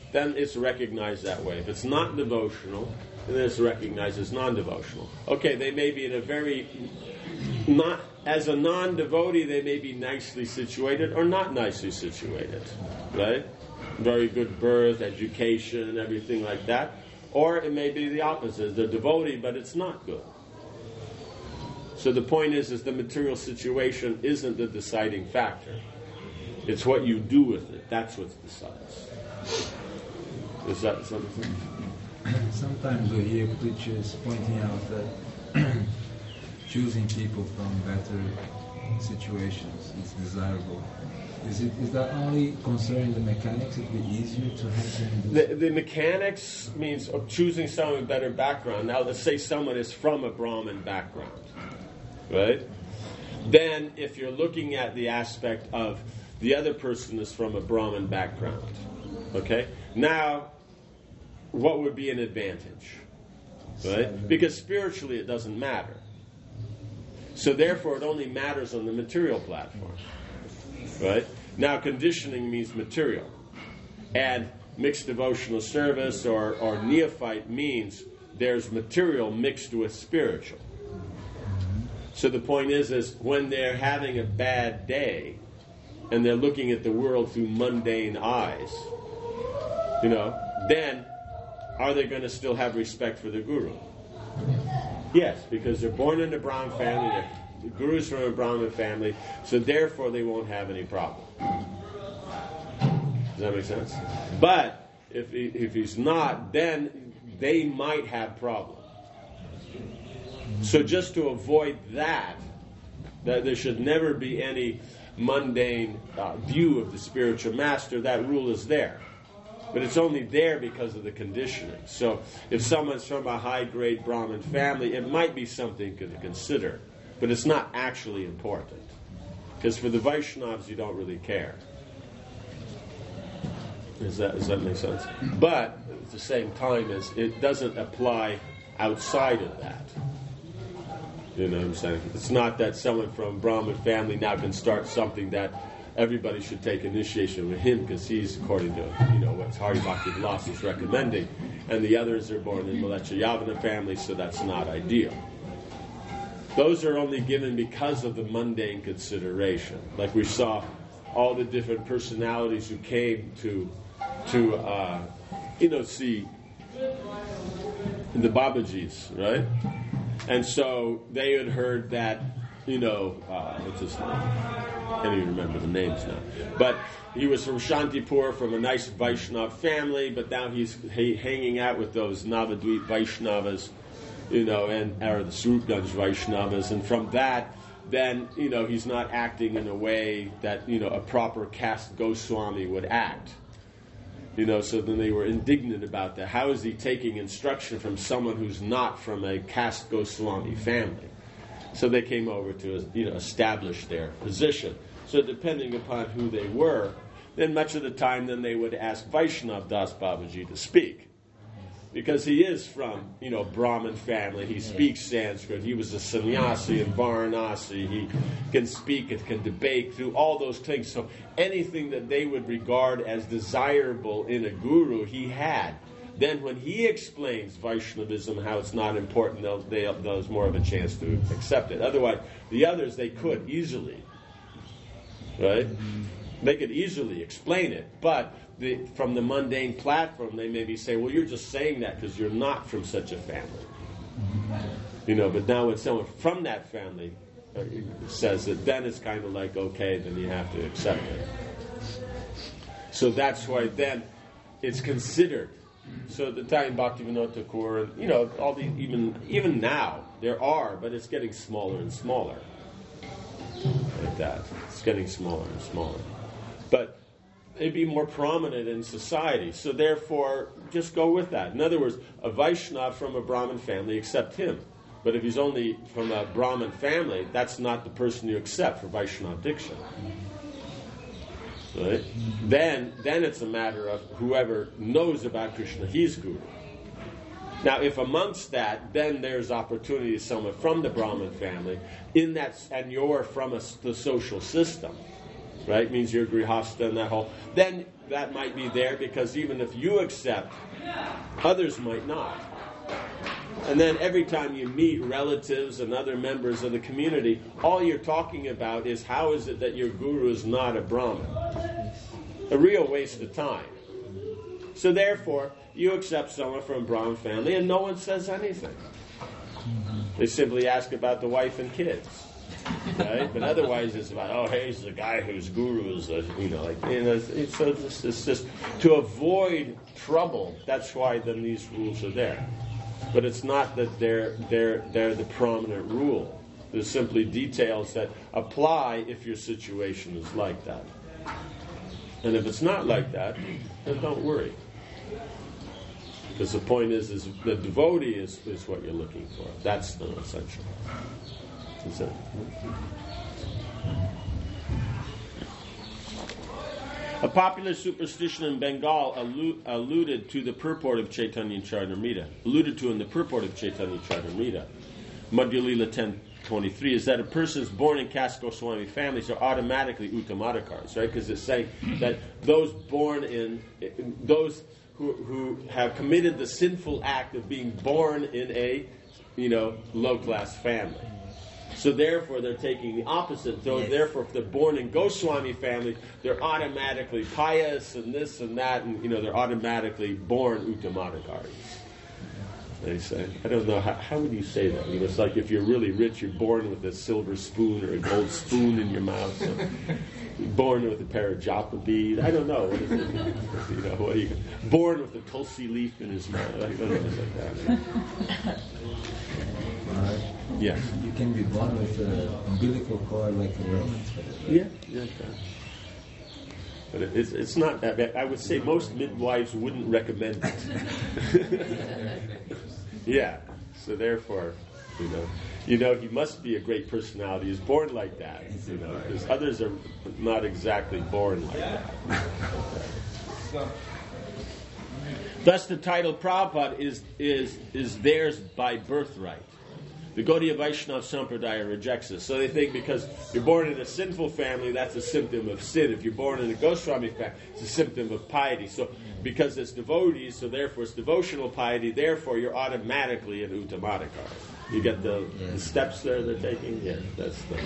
then it's recognized that way. If it's not devotional, then it's recognized as non-devotional. Okay, they may be in a very, not as a non-devotee, they may be nicely situated or not nicely situated, right? Very good birth, education, everything like that. Or it may be the opposite. They're devotee, but it's not good. So the point is, is the material situation isn't the deciding factor. It's what you do with it. That's what decides. Is that something? Sometimes we hear preachers pointing out that choosing people from better situations is desirable. Is it is that only concerning the mechanics? It would be easier to have them. The, the mechanics means of choosing someone with better background. Now, let's say someone is from a Brahmin background, right? Then, if you're looking at the aspect of the other person is from a Brahmin background, okay? Now, what would be an advantage, right? Because spiritually, it doesn't matter. So therefore, it only matters on the material platform. Right? Now, conditioning means material. And mixed devotional service or, or neophyte means there's material mixed with spiritual. So the point is, is when they're having a bad day and they're looking at the world through mundane eyes, you know, then are they going to still have respect for the guru? Yes, because they're born in a Brahmin family, they're the guru's from a Brahmin family, so therefore they won't have any problem. Does that make sense? But if he, if he's not, then they might have problems. So just to avoid that, that there should never be any mundane uh, view of the spiritual master, that rule is there. But it's only there because of the conditioning. So if someone's from a high-grade Brahmin family, it might be something to consider. But it's not actually important. Because for the Vaishnavas, you don't really care. Does that, does that make sense? But at the same time, is it doesn't apply outside of that. You know what I'm saying? It's not that someone from Brahmin family now can start something that everybody should take initiation with him because he's according to, you know, what Hari Bhakti Vilas is recommending. And the others are born in Malecha Yavana families, so that's not ideal. Those are only given because of the mundane consideration. Like we saw all the different personalities who came to, to uh, you know, see the Babajis, right? And so they had heard that, you know, uh, what's his name? I can't even remember the names now. But he was from Shantipur, from a nice Vaishnava family, but now he's ha- hanging out with those Navadvip Vaishnavas, you know, and or the Swarupganj Vaishnavas, and from that, then, you know, he's not acting in a way that, you know, a proper caste Goswami would act. You know, so then they were indignant about that. How is he taking instruction from someone who's not from a caste Goswami family? So they came over to, you know, establish their position. So depending upon who they were, then much of the time then they would ask Vaishnav Das Babaji to speak. Because he is from, you know, Brahmin family. He speaks Sanskrit. He was a sannyasi in Varanasi. He can speak and can debate through all those things. So anything that they would regard as desirable in a guru, he had. Then when he explains Vaishnavism, how it's not important, they'll, they'll, there's more of a chance to accept it. Otherwise, the others, they could easily. Right? They could easily explain it. But the, from the mundane platform, they maybe say, well, you're just saying that because you're not from such a family. You know, but now when someone from that family uh, says it, then it's kind of like, okay, then you have to accept it. So that's why then it's considered. So at the time, Bhaktivinoda Thakur, and, you know, all the, even even now, there are, but it's getting smaller and smaller. Like that. It's getting smaller and smaller. But it'd be more prominent in society. So therefore, just go with that. In other words, a Vaishnava from a Brahmin family, accept him. But if he's only from a Brahmin family, that's not the person you accept for Vaishnava Diksha. Right? Then, then it's a matter of whoever knows about Krishna, he's guru. Now, if amongst that, then there's opportunity to someone from the Brahmin family, in that, and you're from a, the social system, right? Means you're grihasta and that whole. Then that might be there because even if you accept, others might not. And then every time you meet relatives and other members of the community, all you're talking about is how is it that your guru is not a Brahmin? A real waste of time. So therefore, you accept someone from a Brahmin family and no one says anything. They simply ask about the wife and kids. Right? But otherwise it's about, oh, hey, he's the guy whose guru is, uh, you know, like, you know, it's, it's, so it's, it's just to avoid trouble. That's why then these rules are there. But it's not that they're they're they're the prominent rule. There's simply details that apply if your situation is like that. And if it's not like that, then don't worry. Because the point is, is the devotee is, is what you're looking for. That's the essential. Is it? A popular superstition in Bengal allu- alluded to the purport of Chaitanya Charitamrita, alluded to in the purport of Chaitanya Charitamrita, Madhya Lila ten twenty-three, is that a person's born in caste Goswami families are automatically Uttamadhikars, right? Because it's saying that those born in, those who, who have committed the sinful act of being born in a, you know, low-class family. So therefore, they're taking the opposite. So yes. Therefore, if they're born in Goswami family, they're automatically pious and this and that, and you know they're automatically born Uttamadhikaris. They say, I don't know how, how would you say that? You know, it's like if you're really rich, you're born with a silver spoon or a gold spoon in your mouth. So you're born with a pair of japa bead. I don't know. What is it? You know, what are you, born with a tulsi leaf in his mouth. I don't know, like that. Uh, yes. You can be born with an umbilical cord like a Roman. Yeah, yeah. Okay. But it, it's, it's not that bad. I would say most midwives wouldn't recommend it. Yeah. So therefore, you know, you know, he must be a great personality. He's born like that. You know, because others are not exactly born like that. Okay. Thus, the title Prabhupada is is is theirs by birthright. The Gaudiya Vaishnava Sampradaya rejects this. So they think because you're born in a sinful family, that's a symptom of sin. If you're born in a Goswami family, it's a symptom of piety. So because it's devotees, so therefore it's devotional piety, therefore you're automatically an Uttamadhikar. You get the, yeah. the steps there they're taking? Yeah, that's the...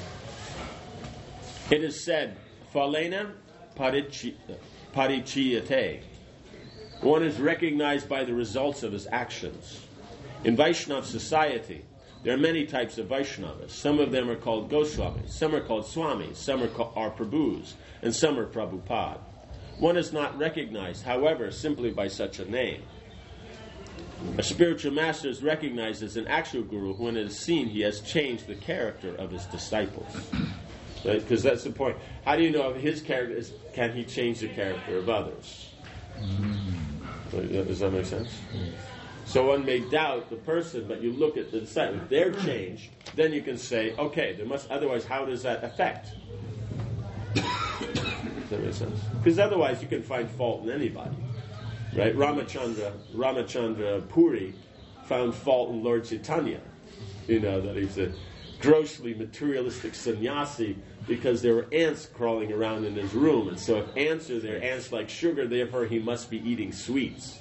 It is said, Phalena parichiyate. One is recognized by the results of his actions. In Vaishnava society, there are many types of Vaishnavas. Some of them are called Goswamis, some are called Swamis, some are, called, are Prabhus, and some are Prabhupada. One is not recognized, however, simply by such a name. A spiritual master is recognized as an actual guru when it is seen he has changed the character of his disciples. Right? Because that's the point. How do you know if his character is, can he change the character of others? Mm. Does that make sense? Yes. So one may doubt the person, but you look at the disciple. If they're changed, then you can say, okay, there must. Otherwise, how does that affect? Does that make sense? Because otherwise, you can find fault in anybody, right? Ramachandra, Ramachandra Puri found fault in Lord Chaitanya. You know that he's a grossly materialistic sannyasi because there were ants crawling around in his room, and so if ants are there, ants like sugar, therefore he must be eating sweets.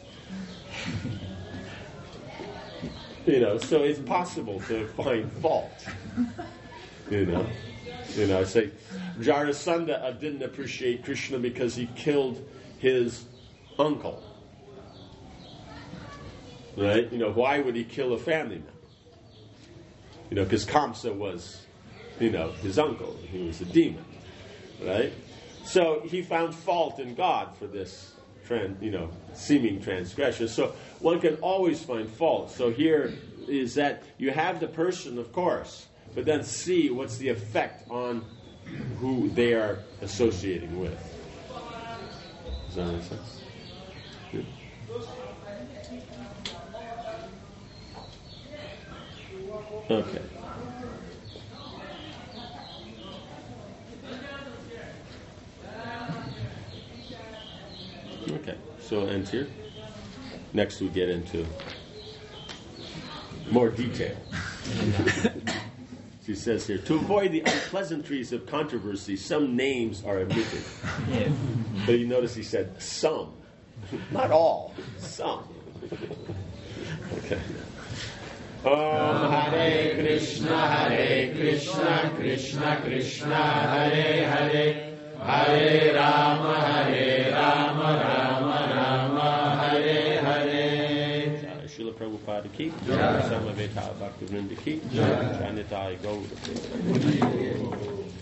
You know, so it's possible to find fault. You know, you know. I say, Jarasandha uh, didn't appreciate Krishna because he killed his uncle. Right? You know, why would he kill a family member? You know, because Kamsa was, you know, his uncle. He was a demon. Right? So he found fault in God for this. Trans, you know, seeming transgression. So one can always find fault. So here is that you have the person, of course, but then see what's the effect on who they are associating with. Does that make sense? Good. Okay. Okay, so end here. Next we get into more detail. See She says here, to avoid the unpleasantries of controversy, some names are omitted. Yeah. But you notice he said some. Not all. Some. Okay. Om Hare Krishna, Hare Krishna, Krishna Krishna, Hare Hare, Hare Rama, Hare Rama, Rama Rama, Hare Hare. Srila Prabhupada ki, Samaveta Bhaktivinoda ki, Janitai Gauda.